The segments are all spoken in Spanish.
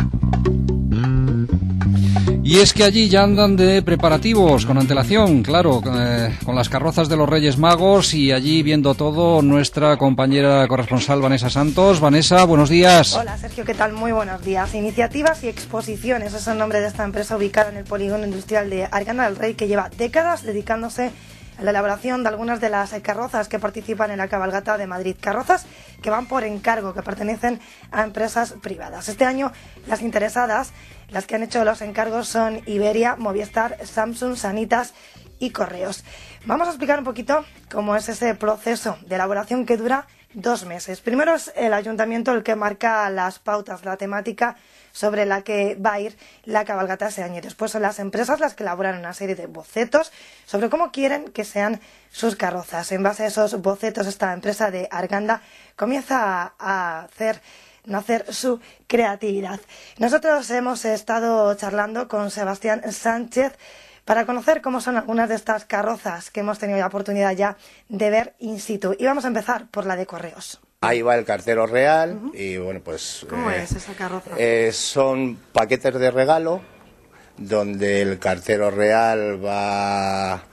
Y es que allí ya andan de preparativos, con antelación, claro, con las carrozas de los Reyes Magos, y allí viendo todo nuestra compañera corresponsal Vanessa Santos. Vanessa, buenos días. Hola Sergio, ¿qué tal? Muy buenos días. Iniciativas y exposiciones es el nombre de esta empresa ubicada en el polígono industrial de Arganda del Rey, que lleva décadas dedicándose a la elaboración de algunas de las carrozas que participan en la cabalgata de Madrid. Carrozas que van por encargo, que pertenecen a empresas privadas. Este año las interesadas, las que han hecho los encargos, son Iberia, Movistar, Samsung, Sanitas y Correos. Vamos a explicar un poquito cómo es ese proceso de elaboración que dura 2 meses. Primero es el ayuntamiento el que marca las pautas, la temática sobre la que va a ir la cabalgata ese año. Después son las empresas las que elaboran una serie de bocetos sobre cómo quieren que sean sus carrozas. En base a esos bocetos, esta empresa de Arganda comienza a nacer su creatividad. Nosotros hemos estado charlando con Sebastián Sánchez para conocer cómo son algunas de estas carrozas que hemos tenido la oportunidad ya de ver in situ. Y vamos a empezar por la de Correos. Ahí va el cartero real y bueno, pues... ¿Cómo es esa carroza? Son paquetes de regalo donde el cartero real va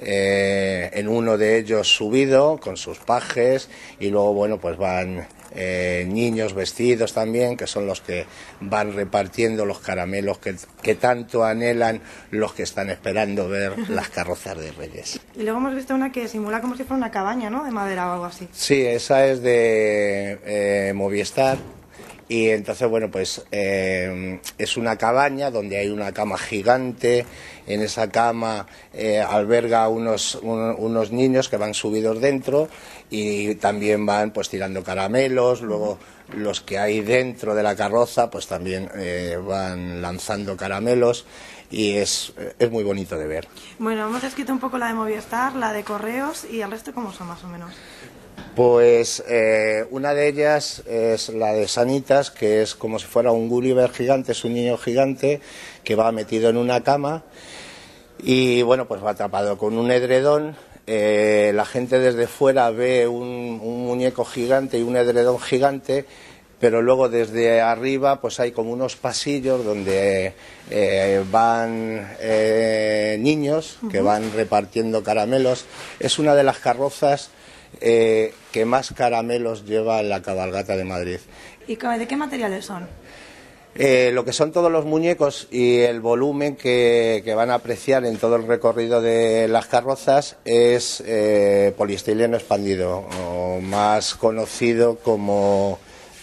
en uno de ellos subido con sus pajes, y luego bueno, pues van niños vestidos también, que son los que van repartiendo los caramelos que tanto anhelan los que están esperando ver las carrozas de Reyes. Y luego hemos visto una que simula como si fuera una cabaña, ¿no?, de madera o algo así. Sí, esa es de Movistar. Y entonces, bueno, pues es una cabaña donde hay una cama gigante. En esa cama alberga unos niños que van subidos dentro, y también van pues tirando caramelos. Luego los que hay dentro de la carroza pues también van lanzando caramelos, y es muy bonito de ver. Bueno, hemos escrito un poco la de Movistar, la de Correos, y el resto, ¿cómo son más o menos? Pues una de ellas es la de Sanitas, que es como si fuera un Gulliver gigante, es un niño gigante que va metido en una cama y bueno, pues va atrapado con un edredón. La gente desde fuera ve un muñeco gigante y un edredón gigante, pero luego desde arriba pues hay como unos pasillos donde van niños que van repartiendo caramelos. Es una de las carrozas que más caramelos lleva en la cabalgata de Madrid. ¿Y de qué materiales son? Lo que son todos los muñecos y el volumen que van a apreciar en todo el recorrido de las carrozas es poliestileno expandido, o más conocido como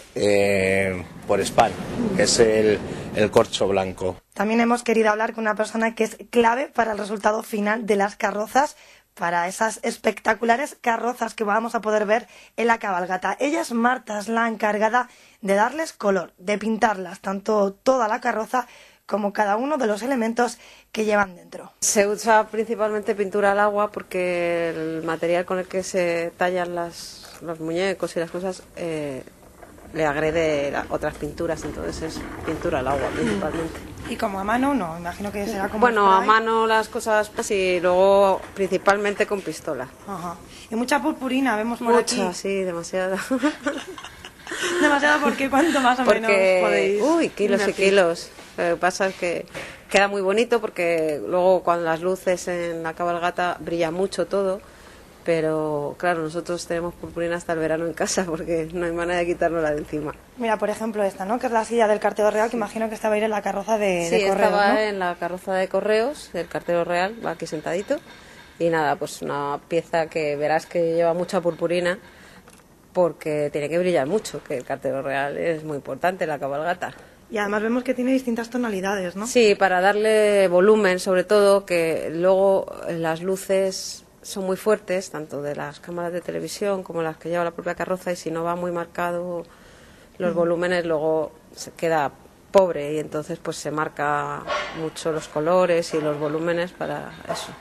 por Span, que es el corcho blanco. También hemos querido hablar con una persona que es clave para el resultado final de las carrozas, para esas espectaculares carrozas que vamos a poder ver en la cabalgata. Ella es Marta, es la encargada de darles color, de pintarlas, tanto toda la carroza como cada uno de los elementos que llevan dentro. Se usa principalmente pintura al agua porque el material con el que se tallan los muñecos y las cosas le agrede otras pinturas, entonces es pintura al agua principalmente. ¿Y como a mano no? Imagino que será como... Bueno, a mano las cosas y luego principalmente con pistola. Ajá. Y mucha purpurina vemos por aquí. Mucha, sí, demasiada. Demasiada, porque ¿cuánto más o menos podéis? Uy, kilos y kilos. Lo que pasa es que queda muy bonito porque luego cuando las luces en la cabalgata brilla mucho todo, pero claro, nosotros tenemos purpurina hasta el verano en casa porque no hay manera de quitárnosla de encima. Mira, por ejemplo esta, ¿no?, que es la silla del cartero real, que imagino que estaba a ir en la carroza de Correos, estaba, ¿no? en la carroza de Correos, del cartero real, va aquí sentadito, y nada, pues una pieza que verás que lleva mucha purpurina porque tiene que brillar mucho, que el cartero real es muy importante en la cabalgata. Y además vemos que tiene distintas tonalidades, ¿no? Sí, para darle volumen, sobre todo, que luego las luces son muy fuertes, tanto de las cámaras de televisión como las que lleva la propia carroza, y si no va muy marcado los volúmenes, luego se queda pobre, y entonces pues se marca mucho los colores y los volúmenes para eso.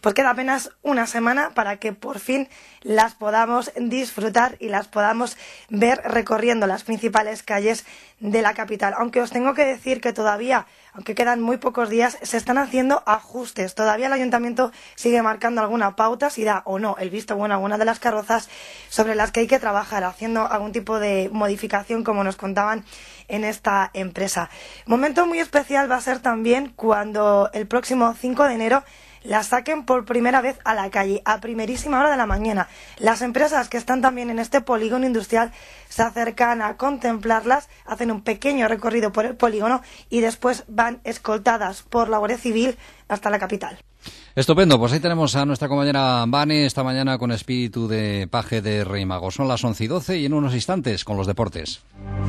pues queda apenas una semana para que por fin las podamos disfrutar y las podamos ver recorriendo las principales calles de la capital. Aunque os tengo que decir que todavía, aunque quedan muy pocos días, se están haciendo ajustes. Todavía el ayuntamiento sigue marcando alguna pauta, si da o no el visto bueno a alguna de las carrozas sobre las que hay que trabajar, haciendo algún tipo de modificación, como nos contaban en esta empresa. Momento muy especial va a ser también cuando el próximo 5 de enero las saquen por primera vez a la calle, a primerísima hora de la mañana. Las empresas que están también en este polígono industrial se acercan a contemplarlas, hacen un pequeño recorrido por el polígono y después van escoltadas por la Guardia Civil hasta la capital. Estupendo, pues ahí tenemos a nuestra compañera Vane esta mañana con espíritu de paje de Rey Mago. Son las 11:12 y en unos instantes con los deportes.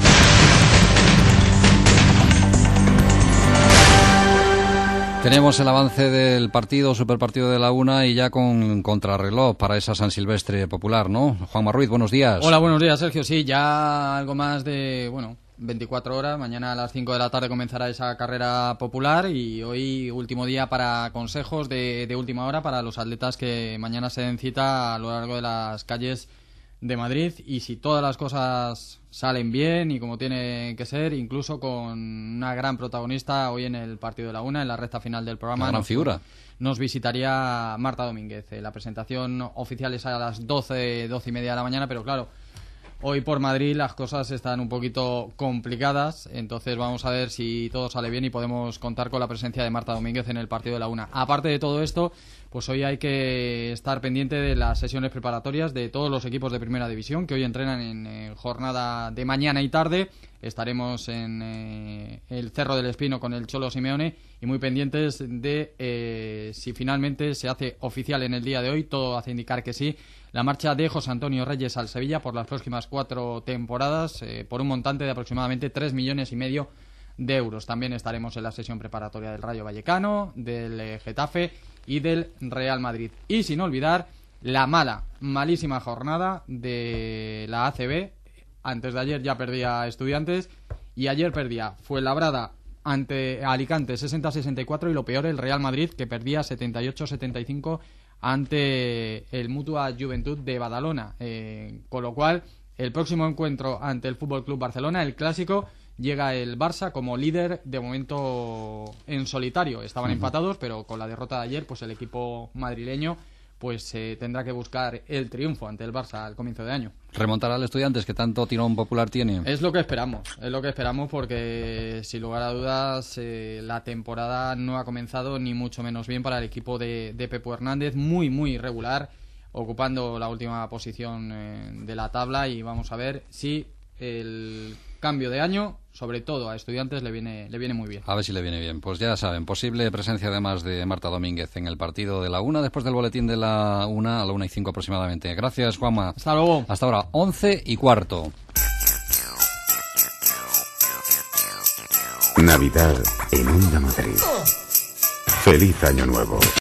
Tenemos el avance del partido, superpartido de la una y ya con contrarreloj para esa San Silvestre popular, ¿no? Juanma Ruiz, buenos días. Hola, buenos días, Sergio. Sí, ya algo más de, 24 horas. Mañana a las 5 de la tarde comenzará esa carrera popular y hoy último día para consejos de última hora para los atletas que mañana se den cita a lo largo de las calles de Madrid, y si todas las cosas salen bien y como tiene que ser, incluso con una gran protagonista hoy en el partido de la una, en la recta final del programa. Una gran figura. Nos visitaría Marta Domínguez. La presentación oficial es a las 12:30 de la mañana, pero claro, hoy por Madrid las cosas están un poquito complicadas, entonces vamos a ver si todo sale bien y podemos contar con la presencia de Marta Domínguez en el partido de la una. Aparte de todo esto, pues hoy hay que estar pendiente de las sesiones preparatorias de todos los equipos de Primera División que hoy entrenan en jornada de mañana y tarde. Estaremos en el Cerro del Espino con el Cholo Simeone y muy pendientes de si finalmente se hace oficial en el día de hoy, todo hace indicar que sí, la marcha de José Antonio Reyes al Sevilla por las próximas 4 temporadas por un montante de aproximadamente 3,5 millones de euros. También estaremos en la sesión preparatoria del Rayo Vallecano, del Getafe y del Real Madrid. Y sin olvidar la malísima jornada de la ACB. Antes de ayer ya perdía Estudiantes y ayer perdía Fuenlabrada ante Alicante 60-64 y lo peor el Real Madrid, que perdía 78-75 ante el Mutua Juventud de Badalona. Con lo cual, el próximo encuentro ante el FC Barcelona, el clásico, llega el Barça como líder de momento en solitario. Estaban empatados, pero con la derrota de ayer, pues el equipo madrileño pues tendrá que buscar el triunfo ante el Barça al comienzo de año. ¿Remontará al Estudiantes, que tanto tirón popular tiene? Es lo que esperamos porque sin lugar a dudas la temporada no ha comenzado ni mucho menos bien para el equipo de Pepo Hernández, muy muy irregular, ocupando la última posición de la tabla, y vamos a ver si el cambio de año, sobre todo a Estudiantes, le viene muy bien. A ver si le viene bien. Pues ya saben, posible presencia además de Marta Domínguez en el partido de la una, después del boletín de la una, a la 1:05 aproximadamente. Gracias, Juanma. Hasta luego. Hasta ahora, 11:15. Navidad en Onda Madrid. Feliz Año Nuevo.